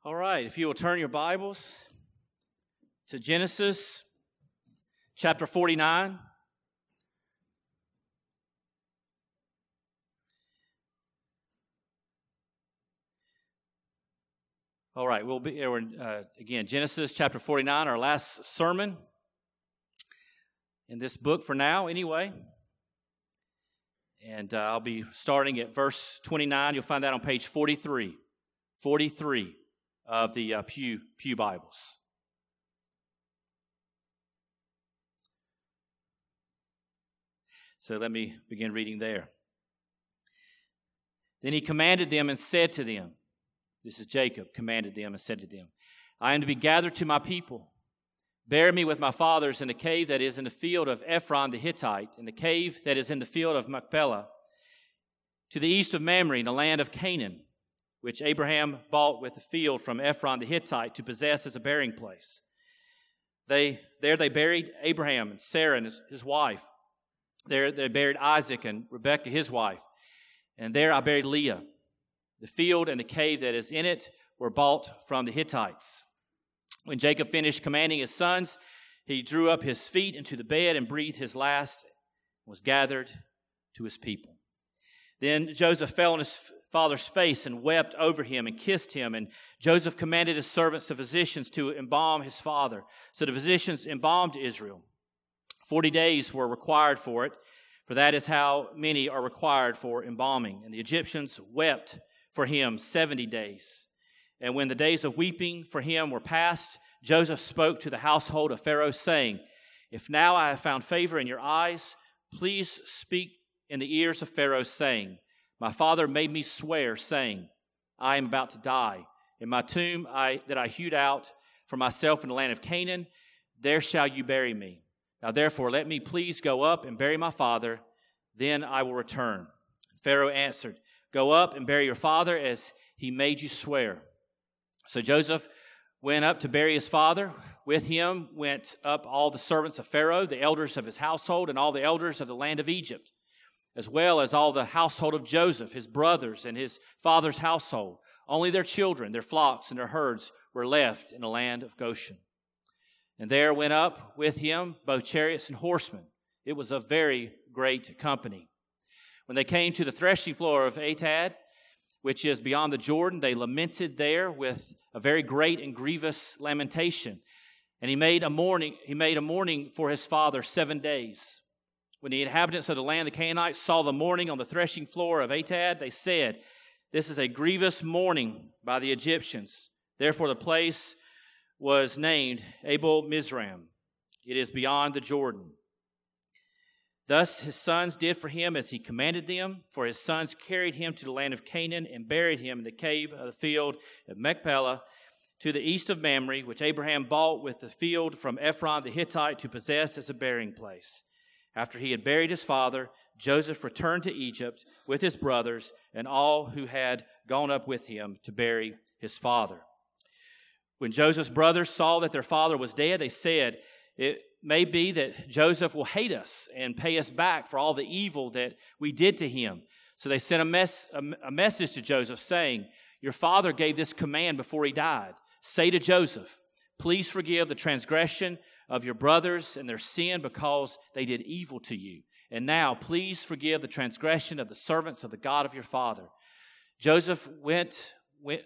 All right, if you will turn your Bibles to Genesis chapter 49. All right, we'll be again, Genesis chapter 49, our last sermon in this book for now anyway. And I'll be starting at verse 29. You'll find that on page 43. 43 of the Pew Bibles. So let me begin reading there. Then he commanded them and said to them, this is Jacob, commanded them and said to them, I am to be gathered to my people. Bury me with my fathers in the cave that is in the field of Ephron the Hittite, in the cave that is in the field of Machpelah, to the east of Mamre, in the land of Canaan, which Abraham bought with the field from Ephron the Hittite to possess as a burying place. There they buried Abraham and Sarah and his wife. There they buried Isaac and Rebekah his wife. And there I buried Leah. The field and the cave that is in it were bought from the Hittites. When Jacob finished commanding his sons, he drew up his feet into the bed and breathed his last, and was gathered to his people. Then Joseph fell on his father's face and wept over him and kissed him. And Joseph commanded his servants, the physicians, to embalm his father. So the physicians embalmed Israel. 40 days were required for it, for that is how many are required for embalming. And the Egyptians wept for him 70 days. And when the days of weeping for him were past, Joseph spoke to the household of Pharaoh, saying, If now I have found favor in your eyes, please speak in the ears of Pharaoh, saying, My father made me swear, saying, I am about to die. In my tomb that I hewed out for myself in the land of Canaan, there shall you bury me. Now therefore let me please go up and bury my father, then I will return. Pharaoh answered, Go up and bury your father as he made you swear. So Joseph went up to bury his father. With him went up all the servants of Pharaoh, the elders of his household, and all the elders of the land of Egypt, as well as all the household of Joseph, his brothers, and his father's household. Only their children, their flocks, and their herds were left in the land of Goshen. And there went up with him both chariots and horsemen. It was a very great company. When they came to the threshing floor of Atad, which is beyond the Jordan, they lamented there with a very great and grievous lamentation. And he made a mourning for his father 7 days. When the inhabitants of the land, the Canaanites, saw the mourning on the threshing floor of Atad, they said, This is a grievous mourning by the Egyptians. Therefore the place was named Abel Mizraim. It is beyond the Jordan. Thus his sons did for him as he commanded them, for his sons carried him to the land of Canaan and buried him in the cave of the field of Machpelah to the east of Mamre, which Abraham bought with the field from Ephron the Hittite to possess as a burying place. After he had buried his father, Joseph returned to Egypt with his brothers and all who had gone up with him to bury his father. When Joseph's brothers saw that their father was dead, they said, It may be that Joseph will hate us and pay us back for all the evil that we did to him. So they sent a message to Joseph saying, Your father gave this command before he died. Say to Joseph, Please forgive the transgression of your brothers and their sin because they did evil to you. And now please forgive the transgression of the servants of the God of your father. Joseph wept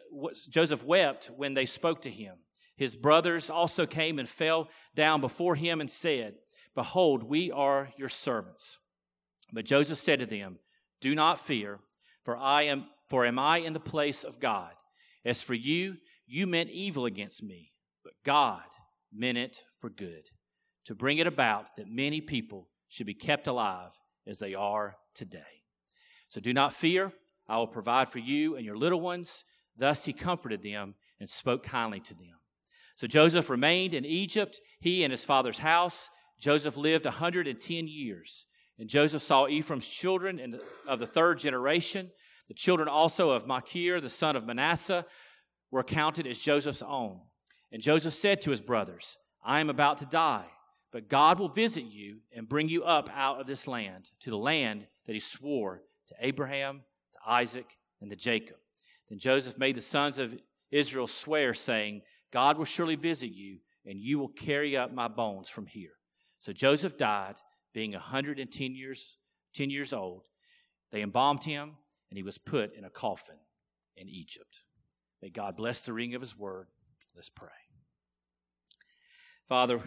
when they spoke to him. His brothers also came and fell down before him and said, Behold, we are your servants. But Joseph said to them, Do not fear, for am I in the place of God? As for you, you meant evil against me, but God meant it for good, to bring it about that many people should be kept alive as they are today. So do not fear, I will provide for you and your little ones. Thus he comforted them and spoke kindly to them. So Joseph remained in Egypt, he and his father's house. Joseph lived 110 years. And Joseph saw Ephraim's children of the third generation. The children also of Machir, the son of Manasseh, were counted as Joseph's own. And Joseph said to his brothers, I am about to die, but God will visit you and bring you up out of this land, to the land that he swore to Abraham, to Isaac, and to Jacob. Then Joseph made the sons of Israel swears, saying, God will surely visit you, and you will carry up my bones from here. So Joseph died, being 110 years old. They embalmed him, and he was put in a coffin in Egypt. May God bless the reading of his word. Let's pray. Father,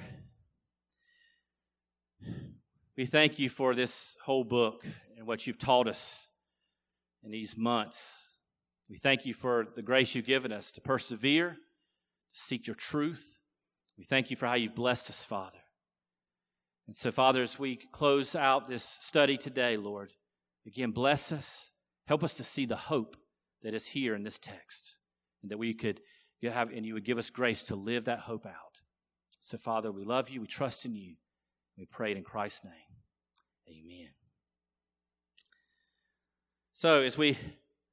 we thank you for this whole book and what you've taught us in these months. We thank you for the grace you've given us to persevere, to seek your truth. We thank you for how you've blessed us, Father. And so, Father, as we close out this study today, Lord, again, bless us. Help us to see the hope that is here in this text, and that we could have, and you would give us grace to live that hope out. So, Father, we love you. We trust in you. We pray it in Christ's name. Amen. So, as we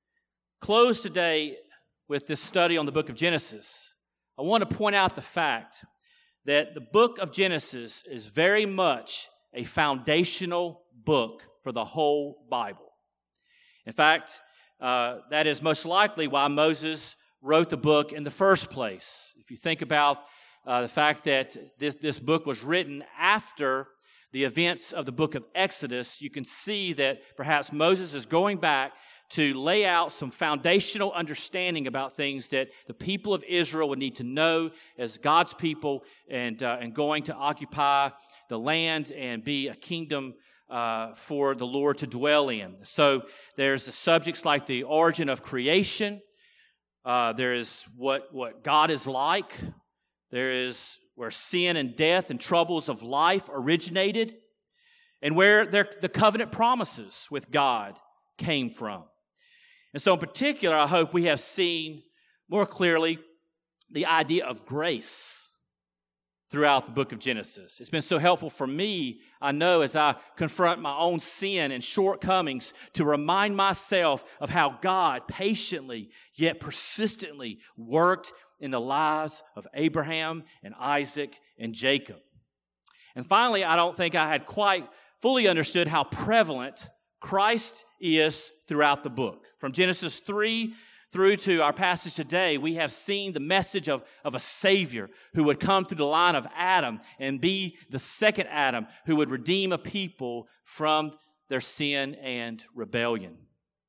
close today with this study on the book of Genesis, I want to point out the fact that the book of Genesis is very much a foundational book for the whole Bible. In fact, that is most likely why Moses wrote the book in the first place. If you think about the fact that this book was written after the events of the book of Exodus, you can see that perhaps Moses is going back to lay out some foundational understanding about things that the people of Israel would need to know as God's people and going to occupy the land and be a kingdom for the Lord to dwell in. So there's the subjects like the origin of creation. There is what God is like. There is where sin and death and troubles of life originated, and where the covenant promises with God came from. And so in particular, I hope we have seen more clearly the idea of grace throughout the book of Genesis. It's been so helpful for me, I know, as I confront my own sin and shortcomings, to remind myself of how God patiently yet persistently worked in the lives of Abraham and Isaac and Jacob. And finally, I don't think I had quite fully understood how prevalent Christ is throughout the book. From Genesis 3 through to our passage today, we have seen the message of a Savior who would come through the line of Adam and be the second Adam who would redeem a people from their sin and rebellion.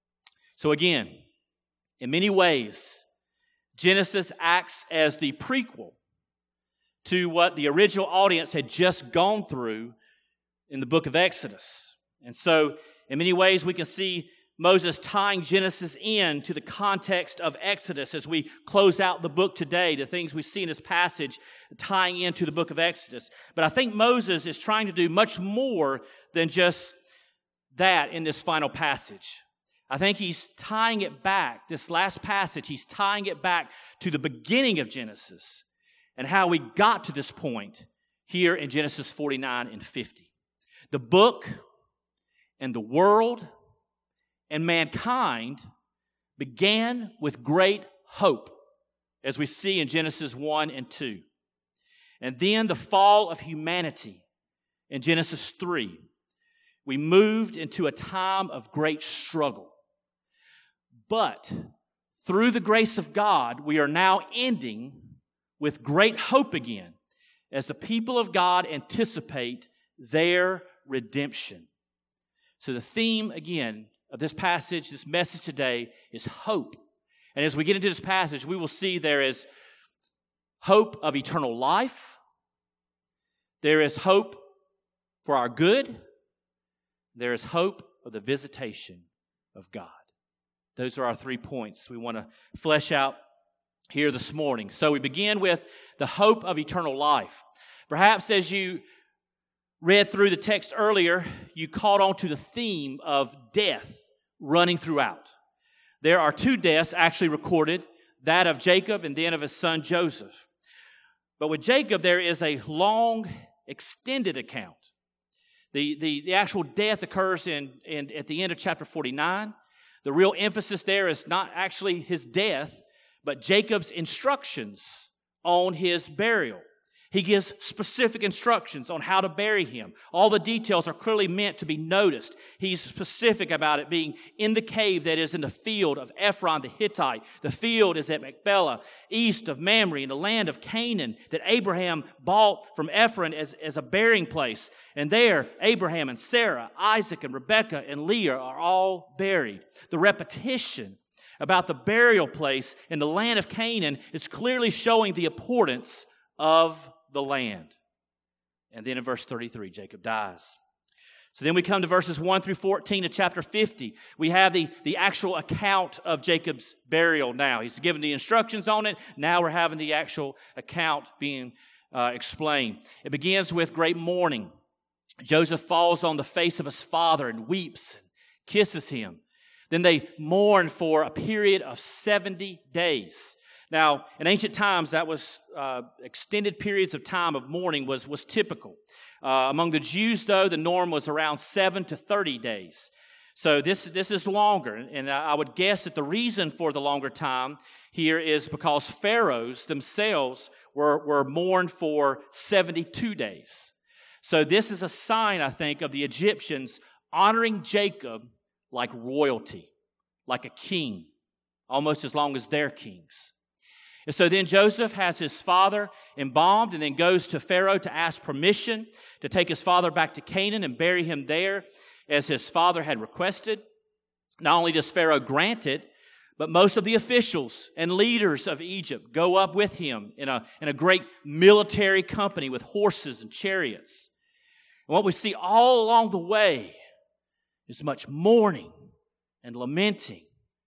So again, in many ways, Genesis acts as the prequel to what the original audience had just gone through in the book of Exodus. And so, in many ways, we can see Moses tying Genesis in to the context of Exodus as we close out the book today, the things we see in this passage tying into the book of Exodus. But I think Moses is trying to do much more than just that in this final passage. I think he's tying it back, this last passage, he's tying it back to the beginning of Genesis and how we got to this point here in Genesis 49 and 50. The book and the world and mankind began with great hope, as we see in Genesis 1 and 2. And then the fall of humanity in Genesis 3. We moved into a time of great struggle. But through the grace of God, we are now ending with great hope again as the people of God anticipate their redemption. So the theme, again, of this passage, this message today is hope. And as we get into this passage, we will see there is hope of eternal life. There is hope for our good. There is hope of the visitation of God. Those are our 3 points we want to flesh out here this morning. So we begin with the hope of eternal life. Perhaps as you read through the text earlier, you caught on to the theme of death running throughout. There are 2 deaths actually recorded, that of Jacob and then of his son Joseph. But with Jacob, there is a long, extended account. The actual death occurs at the end of chapter 49. The real emphasis there is not actually his death, but Jacob's instructions on his burial. He gives specific instructions on how to bury him. All the details are clearly meant to be noticed. He's specific about it being in the cave that is in the field of Ephron the Hittite. The field is at Machpelah, east of Mamre, in the land of Canaan that Abraham bought from Ephron as a burying place. And there, Abraham and Sarah, Isaac and Rebekah and Leah are all buried. The repetition about the burial place in the land of Canaan is clearly showing the importance of the land. And then in verse 33, Jacob dies. So then we come to verses 1 through 14 of chapter 50. We have the actual account of Jacob's burial now. He's given the instructions on it. Now we're having the actual account being explained. It begins with great mourning. Joseph falls on the face of his father and weeps and kisses him. Then they mourn for a period of 70 days. Now, in ancient times, that was extended periods of time of mourning was typical. Among the Jews, though, the norm was around 7 to 30 days. So this is longer, and I would guess that the reason for the longer time here is because pharaohs themselves were mourned for 72 days. So this is a sign, I think, of the Egyptians honoring Jacob like royalty, like a king, almost as long as they're kings. And so then Joseph has his father embalmed and then goes to Pharaoh to ask permission to take his father back to Canaan and bury him there as his father had requested. Not only does Pharaoh grant it, but most of the officials and leaders of Egypt go up with him in a great military company with horses and chariots. And what we see all along the way is much mourning and lamenting.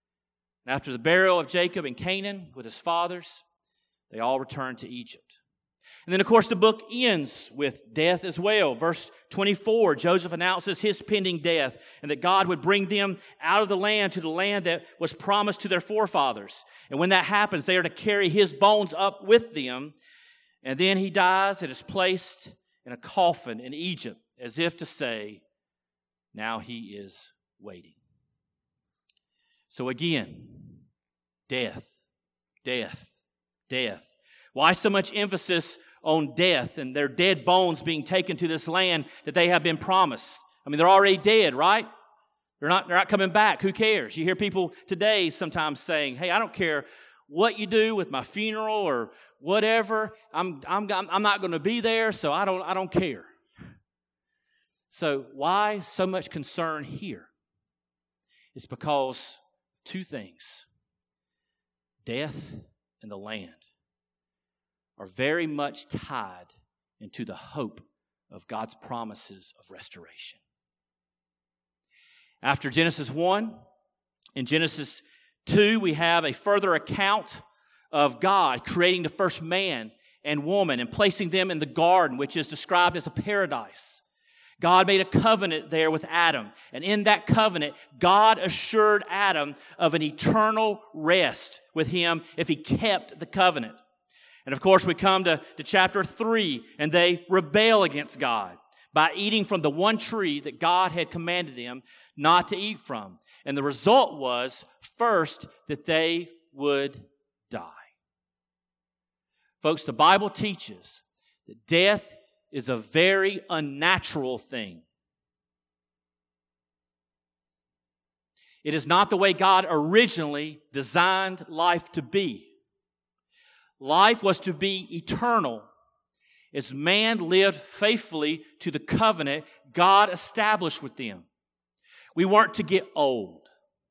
And after the burial of Jacob in Canaan with his fathers, they all return to Egypt. And then, of course, the book ends with death as well. Verse 24, Joseph announces his pending death and that God would bring them out of the land to the land that was promised to their forefathers. And when that happens, they are to carry his bones up with them. And then he dies and is placed in a coffin in Egypt, as if to say, now he is waiting. So again, death, death, death. Why so much emphasis on death and their dead bones being taken to this land that they have been promised? I mean, they're already dead, right? They're not coming back. Who cares? You hear people today sometimes saying, hey, I don't care what you do with my funeral or whatever. I'm not going to be there, so I don't care. So why so much concern here? It's because two things. Death and the land are very much tied into the hope of God's promises of restoration. After Genesis 1, in Genesis 2, we have a further account of God creating the first man and woman and placing them in the garden, which is described as a paradise. God made a covenant there with Adam. And in that covenant, God assured Adam of an eternal rest with him if he kept the covenant. And of course, we come to chapter 3, and they rebel against God by eating from the one tree that God had commanded them not to eat from. And the result was, first, that they would die. Folks, the Bible teaches that death is a very unnatural thing. It is not the way God originally designed life to be. Life was to be eternal as man lived faithfully to the covenant God established with them. We weren't to get old.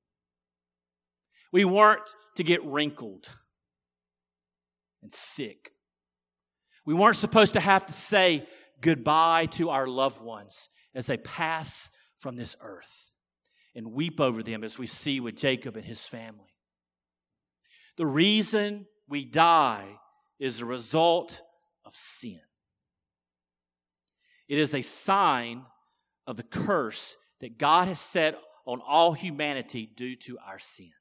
We weren't to get wrinkled and sick. We weren't supposed to have to say goodbye to our loved ones as they pass from this earth and weep over them as we see with Jacob and his family. The reason we die is a result of sin. It is a sign of the curse that God has set on all humanity due to our sin.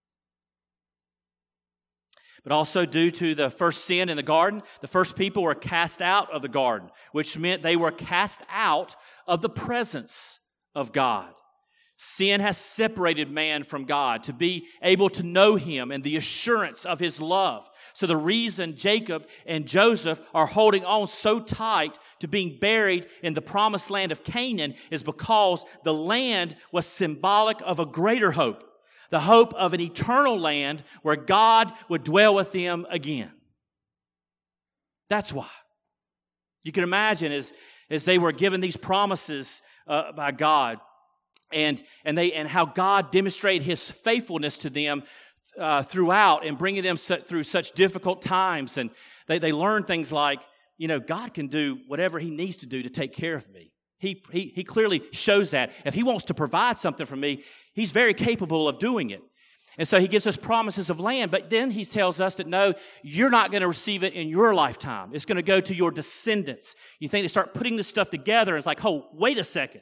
But also due to the first sin in the garden, the first people were cast out of the garden, which meant they were cast out of the presence of God. Sin has separated man from God to be able to know Him and the assurance of His love. So the reason Jacob and Joseph are holding on so tight to being buried in the promised land of Canaan is because the land was symbolic of a greater hope, the hope of an eternal land where God would dwell with them again. That's why. You can imagine as they were given these promises by God, and how God demonstrated His faithfulness to them throughout and bringing them through such difficult times. And they learned things like, God can do whatever He needs to do to take care of me. He clearly shows that. If He wants to provide something for me, He's very capable of doing it. And so He gives us promises of land, but then He tells us that no, you're not going to receive it in your lifetime. It's going to go to your descendants. You think they start putting this stuff together, and it's like, oh, wait a second.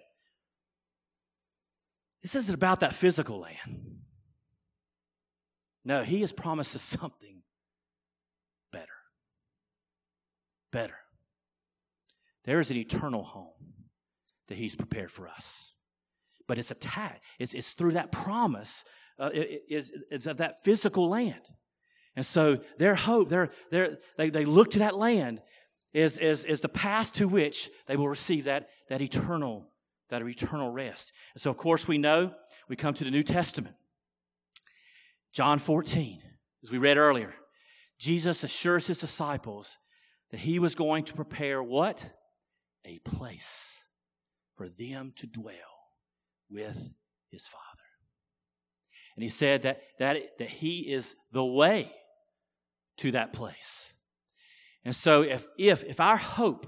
This isn't about that physical land. No, He has promised us something better. Better. There is an eternal home that He's prepared for us. But it's it's through that promise it's of that physical land. And so their hope, they look to that land is the path to which they will receive that eternal rest. And so, of course, we come to the New Testament. John 14, as we read earlier, Jesus assures His disciples that He was going to prepare what? A place for them to dwell with His Father. And He said that He is the way to that place. And so if our hope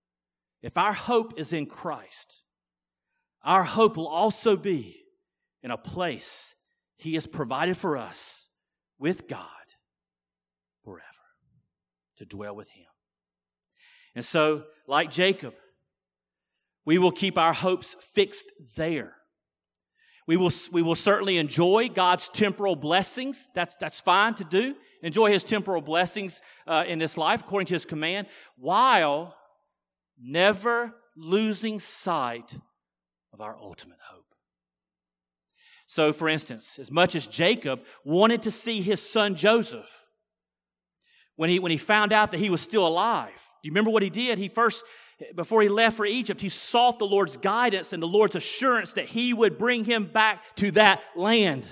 is in Christ, our hope will also be in a place He has provided for us with God forever, to dwell with Him. And so, like Jacob, we will keep our hopes fixed there. We will certainly enjoy God's temporal blessings. That's fine to do. Enjoy His temporal blessings in this life according to His command, while never losing sight of our ultimate hope. So, for instance, as much as Jacob wanted to see his son Joseph, when he found out that he was still alive, do you remember what he did? Before he left for Egypt, he sought the Lord's guidance and the Lord's assurance that He would bring him back to that land.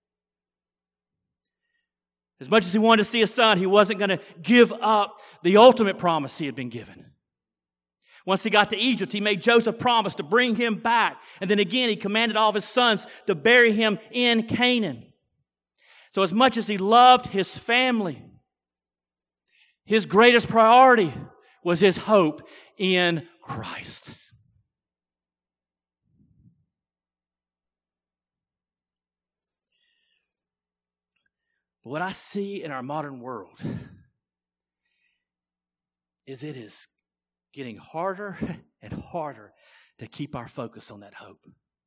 As much as he wanted to see his son, he wasn't going to give up the ultimate promise he had been given. Once he got to Egypt, he made Joseph promise to bring him back. And then again, he commanded all of his sons to bury him in Canaan. So as much as he loved his family, his greatest priority was his hope in Christ. But what I see in our modern world is it is getting harder and harder to keep our focus on that hope.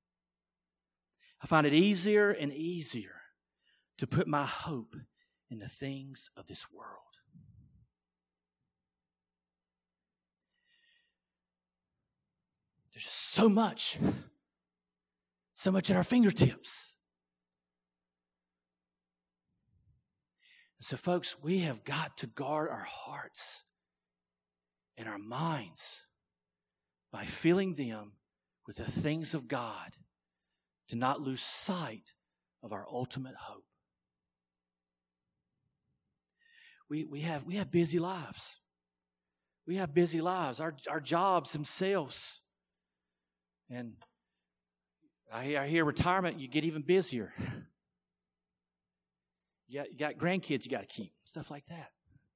I find it easier and easier to put my hope in the things of this world. There's just so much at our fingertips. And so, folks, we have got to guard our hearts and our minds by filling them with the things of God, to not lose sight of our ultimate hope. We have busy lives. We have busy lives. Our jobs themselves. And I hear retirement, you get even busier. You got grandkids you got to keep, stuff like that.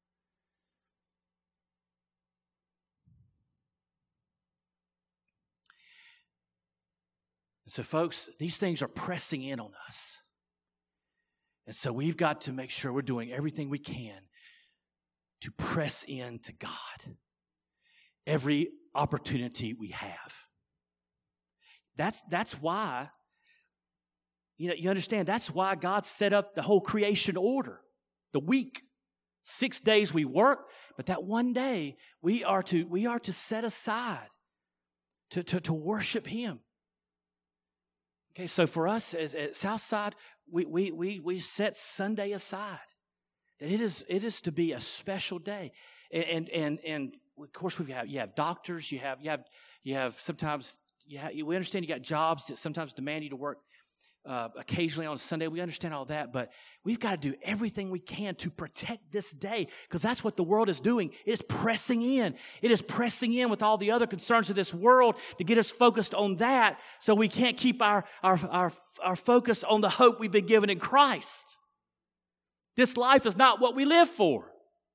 And so, folks, these things are pressing in on us. And so we've got to make sure we're doing everything we can to press into God every opportunity we have. That's why, you understand, that's why God set up the whole creation order, the week. 6 days we work, but that one day we are to set aside to worship Him. Okay, so for us at Southside, we set Sunday aside. That it is to be a special day, and of course you have doctors, you have sometimes we understand you got jobs that sometimes demand you to work occasionally on Sunday. We understand all that, but we've got to do everything we can to protect this day, because that's what the world is doing. It is pressing in. It is pressing in with all the other concerns of this world to get us focused on that, so we can't keep our focus on the hope we've been given in Christ. This life is not what we live for.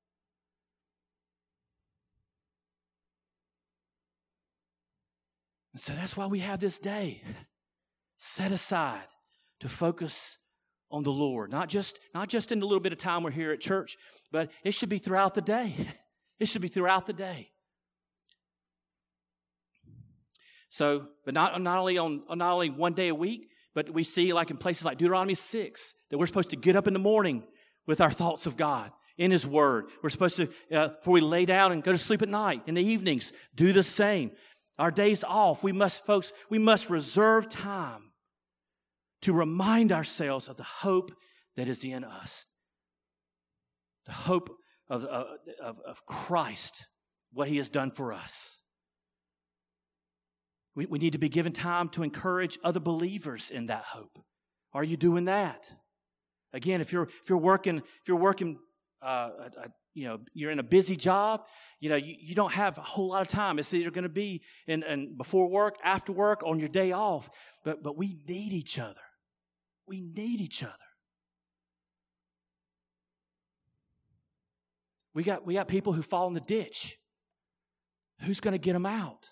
And so that's why we have this day set aside to focus on the Lord. Not just in the little bit of time we're here at church, but it should be throughout the day. It should be throughout the day. So, but not only one day a week, but we see, like in places like Deuteronomy 6, that we're supposed to get up in the morning with our thoughts of God in His Word. We're supposed to, before we lay down and go to sleep at night, in the evenings, do the same. Our days off, we must reserve time to remind ourselves of the hope that is in us. The hope of Christ, what He has done for us. We need to be given time to encourage other believers in that hope. Are you doing that? Again, if you're working, you're in a busy job, you don't have a whole lot of time. It's either going to be in before work, after work, on your day off. But we need each other. We need each other. We got people who fall in the ditch. Who's going to get them out?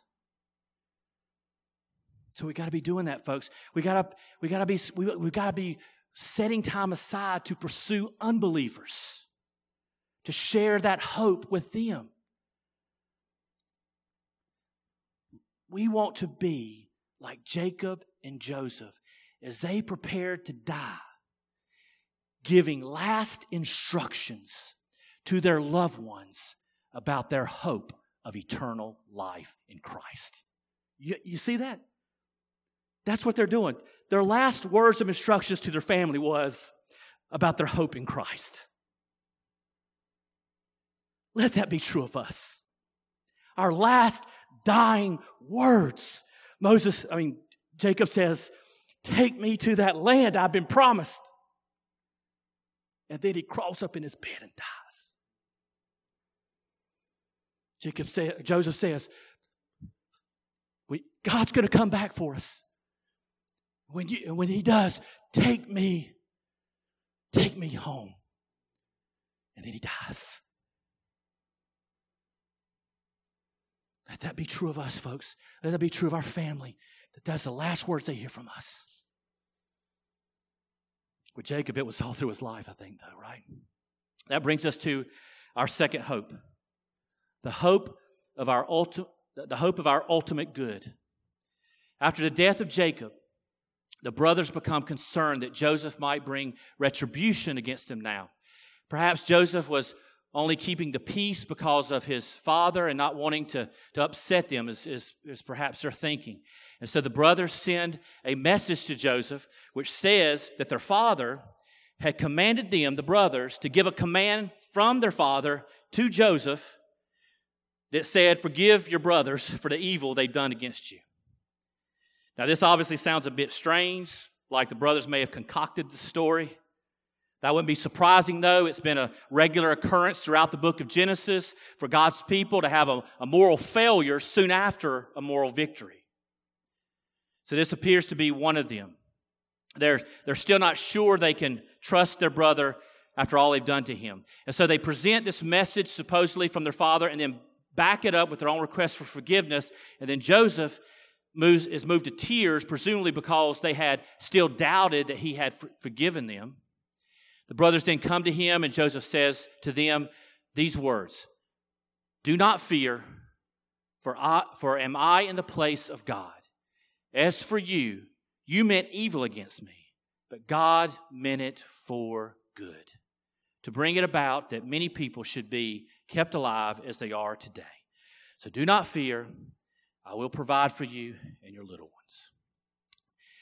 So we got to be doing that, folks. We got to be setting time aside to pursue unbelievers, to share that hope with them. We want to be like Jacob and Joseph as they prepared to die, giving last instructions to their loved ones about their hope of eternal life in Christ. You see that? That's what they're doing. Their last words of instructions to their family was about their hope in Christ. Let that be true of us. Our last dying words. Jacob says, "Take me to that land I've been promised." And then he crawls up in his bed and dies. Joseph says, God's going to come back for us. When He does, take me home. And then he dies. Let that be true of us, folks. Let that be true of our family. That's the last words they hear from us. With Jacob, it was all through his life, I think, though, right? That brings us to our second hope. The hope of our ultimate good. After the death of Jacob, the brothers become concerned that Joseph might bring retribution against them now. Perhaps Joseph was only keeping the peace because of his father and not wanting to upset them is perhaps their thinking. And so the brothers send a message to Joseph which says that their father had commanded them, the brothers, to give a command from their father to Joseph that said, "Forgive your brothers for the evil they've done against you." Now, this obviously sounds a bit strange, like the brothers may have concocted the story. That wouldn't be surprising, though. It's been a regular occurrence throughout the book of Genesis for God's people to have a moral failure soon after a moral victory. So this appears to be one of them. They're still not sure they can trust their brother after all they've done to him. And so they present this message supposedly from their father and then back it up with their own request for forgiveness. And then Joseph is moved to tears, presumably because they had still doubted that he had forgiven them. The brothers then come to him, and Joseph says to them these words, "Do not fear, for am I in the place of God? As for you, you meant evil against me, but God meant it for good, to bring it about that many people should be kept alive as they are today. So do not fear. I will provide for you and your little ones."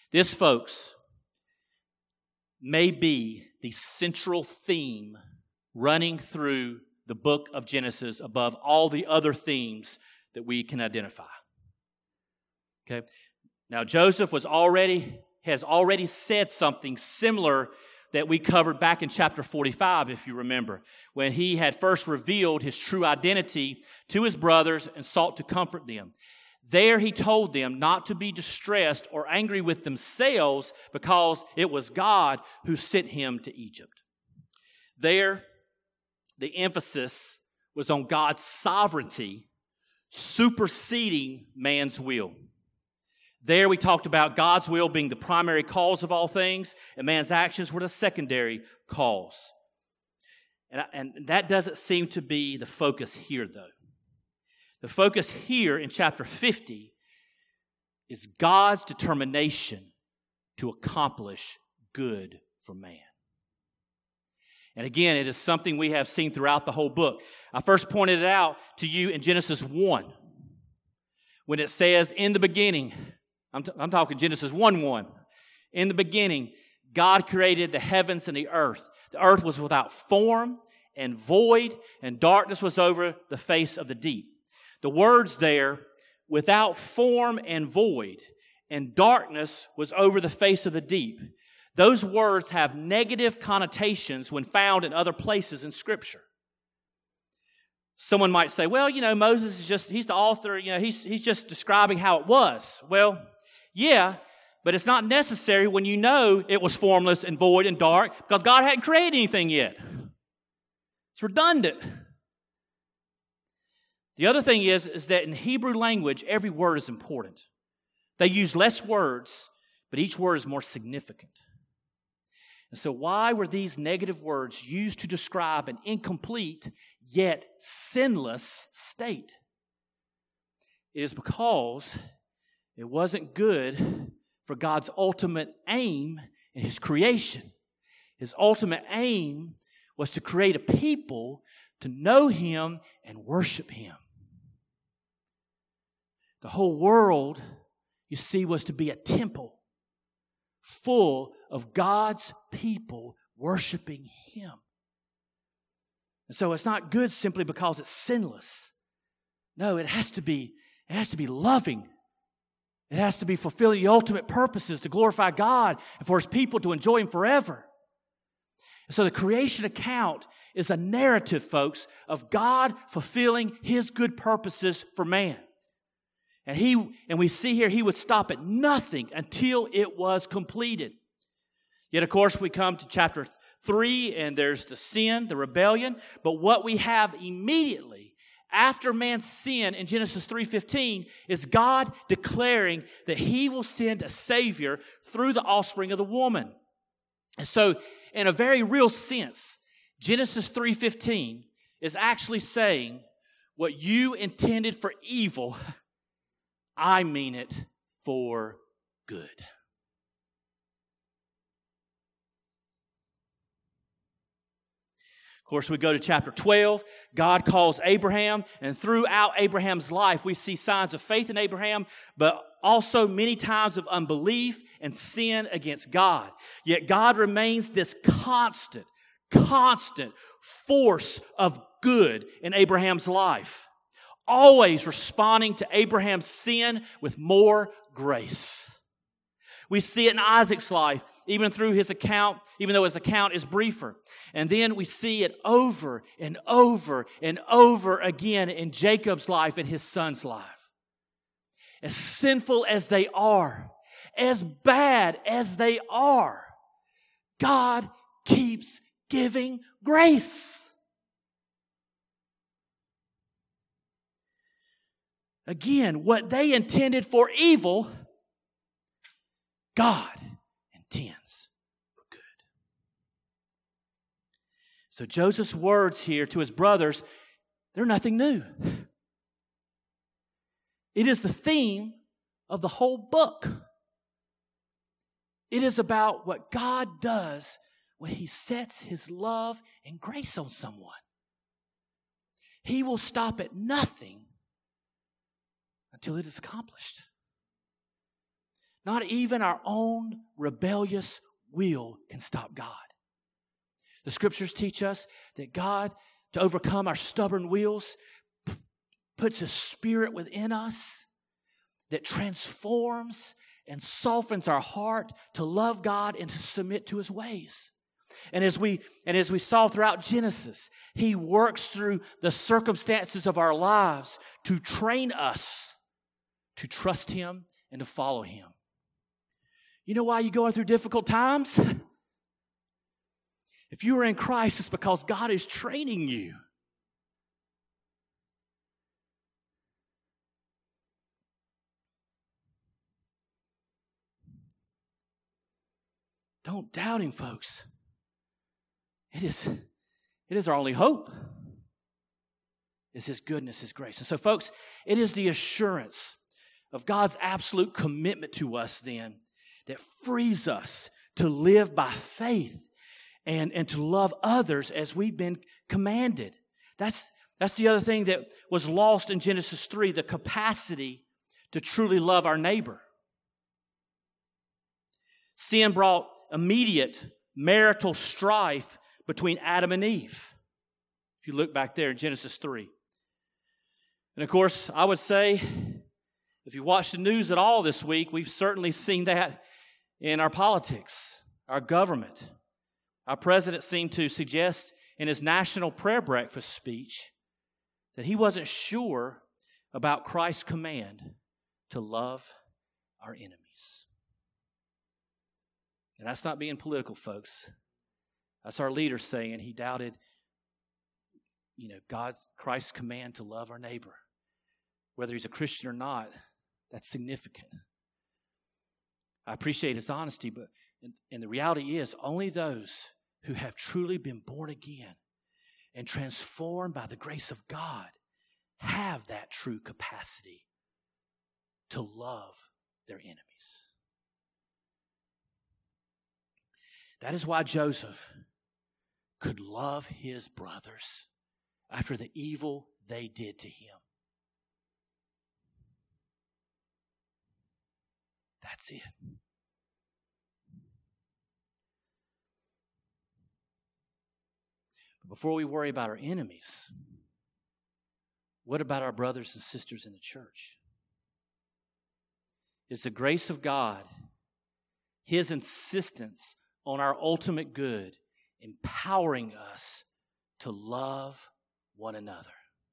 This, folks, may be the central theme running through the book of Genesis above all the other themes that we can identify. Okay? Now, Joseph has already said something similar that we covered back in chapter 45, if you remember, when he had first revealed his true identity to his brothers and sought to comfort them. There he told them not to be distressed or angry with themselves because it was God who sent him to Egypt. There, the emphasis was on God's sovereignty superseding man's will. There we talked about God's will being the primary cause of all things, and man's actions were the secondary cause. And that doesn't seem to be the focus here, though. The focus here in chapter 50 is God's determination to accomplish good for man. And again, it is something we have seen throughout the whole book. I first pointed it out to you in Genesis 1, when it says, in the beginning, I'm talking Genesis 1:1. In the beginning, God created the heavens and the earth. The earth was without form and void, and darkness was over the face of the deep. The words there, without form and void, and darkness was over the face of the deep, those words have negative connotations when found in other places in Scripture. Someone might say, well, Moses he's the author, he's just describing how it was. Well, yeah, but it's not necessary when you know it was formless and void and dark because God hadn't created anything yet. It's redundant. The other thing is that in Hebrew language, every word is important. They use less words, but each word is more significant. And so why were these negative words used to describe an incomplete yet sinless state? It is because it wasn't good for God's ultimate aim in His creation. His ultimate aim was to create a people to know Him and worship Him. The whole world, you see, was to be a temple full of God's people worshiping Him. And so it's not good simply because it's sinless. No, it has to be loving. It has to be fulfilling the ultimate purposes to glorify God and for His people to enjoy Him forever. And so the creation account is a narrative, folks, of God fulfilling His good purposes for man. And we see here He would stop at nothing until it was completed. Yet, of course, we come to chapter 3, and there's the sin, the rebellion. But what we have immediately after man's sin in Genesis 3:15 is God declaring that He will send a Savior through the offspring of the woman. And so, in a very real sense, Genesis 3:15 is actually saying, what you intended for evil, I mean it for good. Of course, we go to chapter 12. God calls Abraham, and throughout Abraham's life, we see signs of faith in Abraham, but also many times of unbelief and sin against God. Yet God remains this constant force of good in Abraham's life, always responding to Abraham's sin with more grace. We see it in Isaac's life, even through his account, even though his account is briefer. And then we see it over and over and over again in Jacob's life and his son's life. As sinful as they are, as bad as they are, God keeps giving grace. Again, what they intended for evil, God intends for good. So Joseph's words here to his brothers, they're nothing new. It is the theme of the whole book. It is about what God does when He sets His love and grace on someone. He will stop at nothing until it is accomplished. Not even our own rebellious will can stop God. The Scriptures teach us that God, to overcome our stubborn wills, puts a spirit within us that transforms and softens our heart to love God and to submit to His ways. And as we saw throughout Genesis, He works through the circumstances of our lives to train us to trust Him and to follow Him. You know why you're going through difficult times? If you are in Christ, it's because God is training you. Don't doubt Him, folks. It is our only hope. It's His goodness, His grace. And so, folks, it is the assurance of God's absolute commitment to us then that frees us to live by faith and to love others as we've been commanded. That's the other thing that was lost in Genesis 3, the capacity to truly love our neighbor. Sin brought immediate marital strife between Adam and Eve. If you look back there in Genesis 3. And of course, I would say, if you watch the news at all this week, we've certainly seen that in our politics, our government. Our president seemed to suggest in his national prayer breakfast speech that he wasn't sure about Christ's command to love our enemies. And that's not being political, folks. That's our leader saying he doubted, Christ's command to love our neighbor. Whether he's a Christian or not, that's significant. I appreciate his honesty, but and the reality is only those who have truly been born again and transformed by the grace of God have that true capacity to love their enemies. That is why Joseph could love his brothers after the evil they did to him. That's it. But before we worry about our enemies, what about our brothers and sisters in the church? It's the grace of God, His insistence on our ultimate good, empowering us to love one another.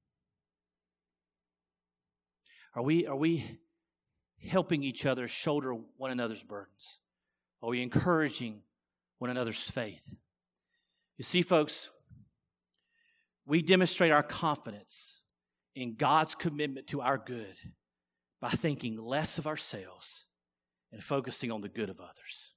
Are we helping each other shoulder one another's burdens? Are we encouraging one another's faith? You see, folks, we demonstrate our confidence in God's commitment to our good by thinking less of ourselves and focusing on the good of others.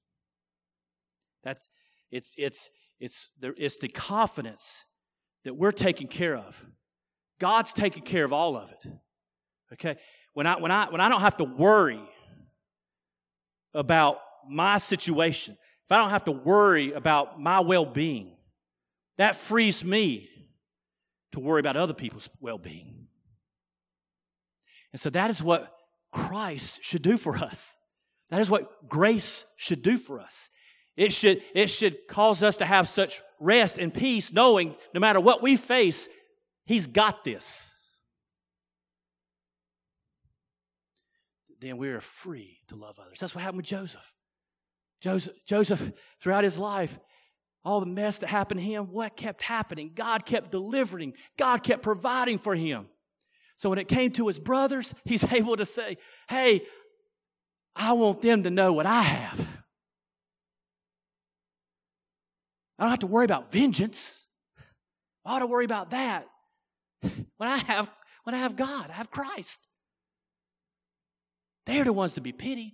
It's the confidence that we're taken care of. God's taken care of all of it. Okay? When I don't have to worry about my situation, if I don't have to worry about my well-being, that frees me to worry about other people's well-being. And so that is what Christ should do for us. That is what grace should do for us. It should cause us to have such rest and peace, knowing no matter what we face, He's got this. Then we are free to love others. That's what happened with Joseph. Joseph, throughout his life, all the mess that happened to him, what kept happening? God kept delivering. God kept providing for him. So when it came to his brothers, he's able to say, hey, I want them to know what I have. I don't have to worry about vengeance. I ought to worry about that. When I have God, I have Christ. They're the ones to be pitied.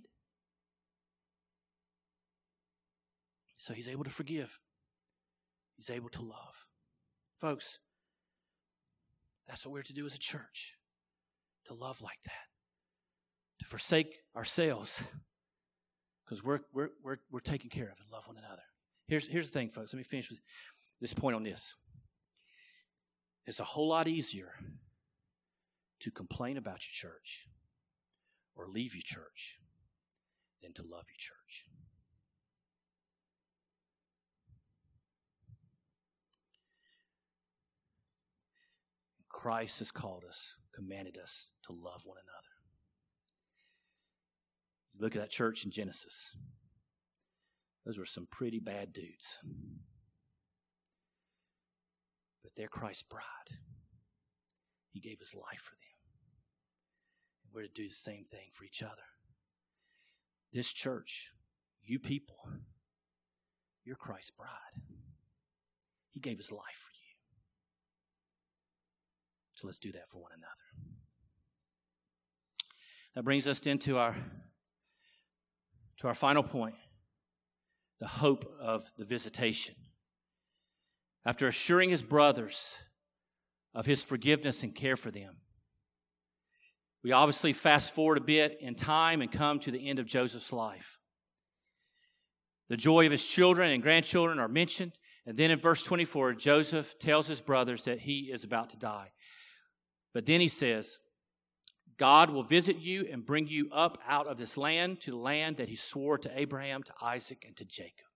So he's able to forgive. He's able to love. Folks, that's what we're to do as a church. To love like that. To forsake ourselves. Because we're taken care of and love one another. Here's the thing, folks. Let me finish with this point on this. It's a whole lot easier to complain about your church or leave your church than to love your church. Christ has called us, commanded us to love one another. Look at that church in Genesis. Those were some pretty bad dudes. But they're Christ's bride. He gave his life for them. And we're to do the same thing for each other. This church, you people, you're Christ's bride. He gave his life for you. So let's do that for one another. That brings us into our final point, the hope of the visitation. After assuring his brothers of his forgiveness and care for them, we obviously fast forward a bit in time and come to the end of Joseph's life. The joy of his children and grandchildren are mentioned, and then in verse 24, Joseph tells his brothers that he is about to die. But then he says, God will visit you and bring you up out of this land to the land that he swore to Abraham, to Isaac, and to Jacob.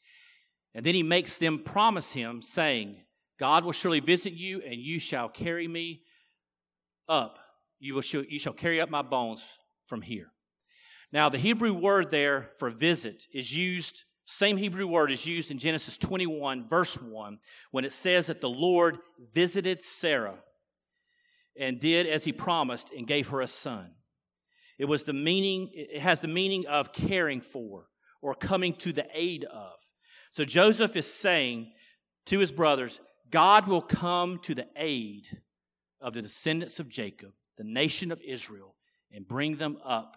And then he makes them promise him, saying, God will surely visit you, and you shall carry me up. You shall carry up my bones from here. Now, the Hebrew word there for visit is used, same Hebrew word is used in Genesis 21, verse 1, when it says that the Lord visited Sarah and did as he promised and gave her a son. It has the meaning of caring for or coming to the aid of. So Joseph is saying to his brothers, God will come to the aid of the descendants of Jacob, the nation of Israel, and bring them up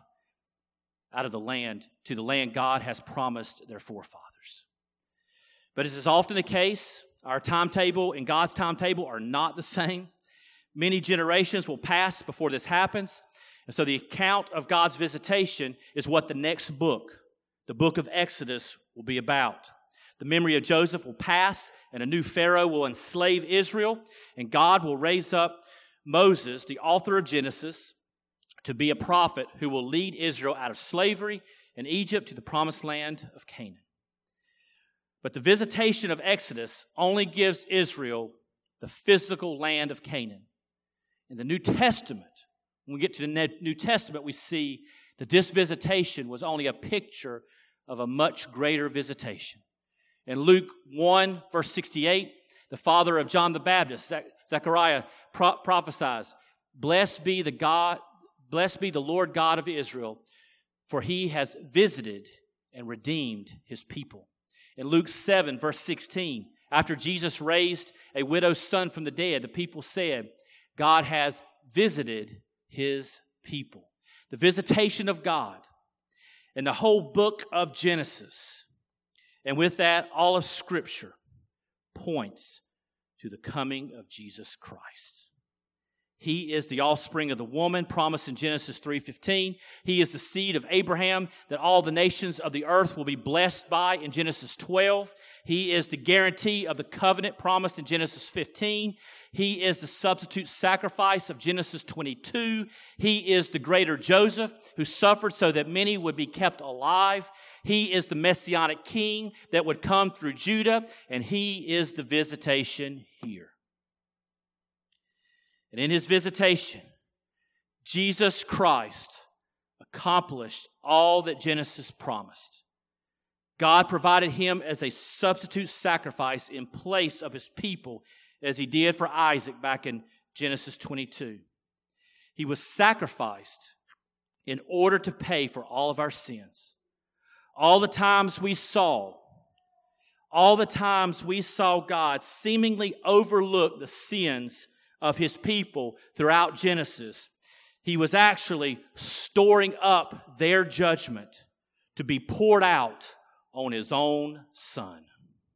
out of the land to the land God has promised their forefathers. But as is often the case, our timetable and God's timetable are not the same. Many generations will pass before this happens. And so the account of God's visitation is what the next book, the book of Exodus, will be about. The memory of Joseph will pass, and a new Pharaoh will enslave Israel, and God will raise up Moses, the author of Genesis, to be a prophet who will lead Israel out of slavery in Egypt to the promised land of Canaan. But the visitation of Exodus only gives Israel the physical land of Canaan. In the New Testament, when we get to the New Testament, we see that this visitation was only a picture of a much greater visitation. In Luke 1, verse 68, the father of John the Baptist, Zechariah, prophesies, Blessed be the Lord God of Israel, for he has visited and redeemed his people. In Luke 7, verse 16, after Jesus raised a widow's son from the dead, the people said, God has visited his people. The visitation of God and the whole book of Genesis, and with that, all of Scripture points to the coming of Jesus Christ. He is the offspring of the woman promised in Genesis 3:15. He is the seed of Abraham that all the nations of the earth will be blessed by in Genesis 12. He is the guarantee of the covenant promised in Genesis 15. He is the substitute sacrifice of Genesis 22. He is the greater Joseph who suffered so that many would be kept alive. He is the messianic king that would come through Judah, and he is the visitation here. And in his visitation, Jesus Christ accomplished all that Genesis promised. God provided him as a substitute sacrifice in place of his people, as he did for Isaac back in Genesis 22. He was sacrificed in order to pay for all of our sins. All the times we saw God seemingly overlook the sins of his people throughout Genesis, he was actually storing up their judgment to be poured out on his own son.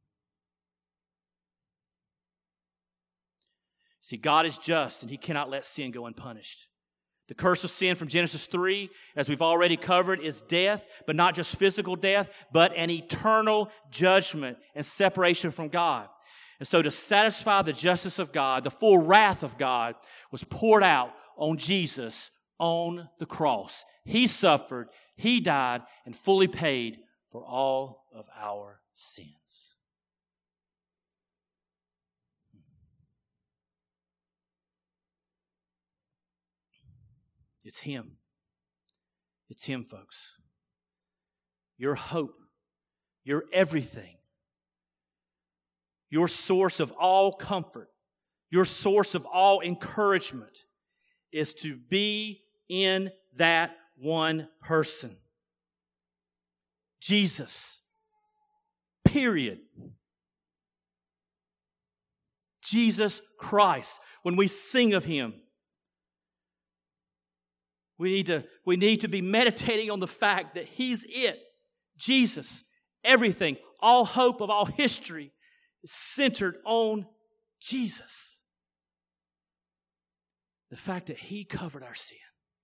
See, God is just, and he cannot let sin go unpunished. The curse of sin from Genesis 3, as we've already covered, is death, but not just physical death, but an eternal judgment and separation from God. And so to satisfy the justice of God, the full wrath of God was poured out on Jesus on the cross. He suffered, He died, and fully paid for all of our sins. It's Him. It's Him, folks. Your hope, your everything, your source of all comfort, your source of all encouragement is to be in that one person. Jesus. Period. Jesus Christ. When we sing of Him, we need to be meditating on the fact that He's it. Jesus. Everything. All hope of all history is centered on Jesus. The fact that He covered our sin.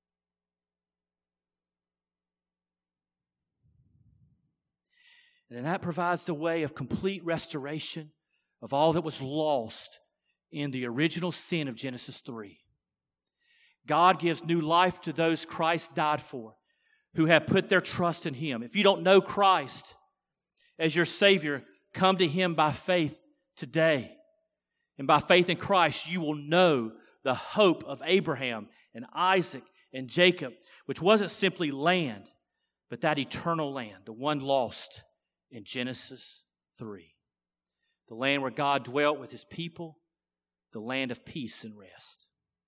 And then that provides the way of complete restoration of all that was lost in the original sin of Genesis 3. God gives new life to those Christ died for, who have put their trust in Him. If you don't know Christ as your Savior, come to Him by faith today. And by faith in Christ, you will know the hope of Abraham and Isaac and Jacob, which wasn't simply land, but that eternal land, the one lost in Genesis 3. The land where God dwelt with His people, the land of peace and rest.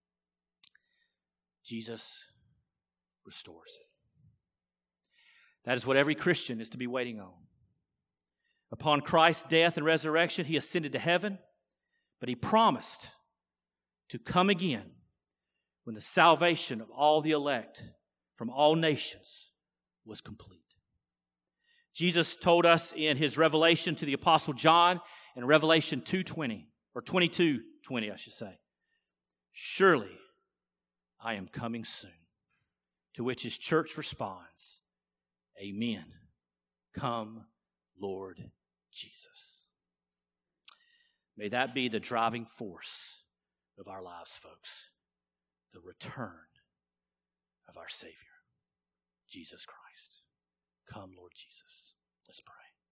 Jesus restores it. That is what every Christian is to be waiting on. Upon Christ's death and resurrection, He ascended to heaven, but He promised to come again when the salvation of all the elect from all nations was complete. Jesus told us in His revelation to the Apostle John in Revelation 2:20, or 22:20, I should say, "Surely I am coming soon." To which His church responds, "Amen. Come, Lord Jesus." May that be the driving force of our lives, folks. The return of our Savior, Jesus Christ. Come, Lord Jesus. Let's pray.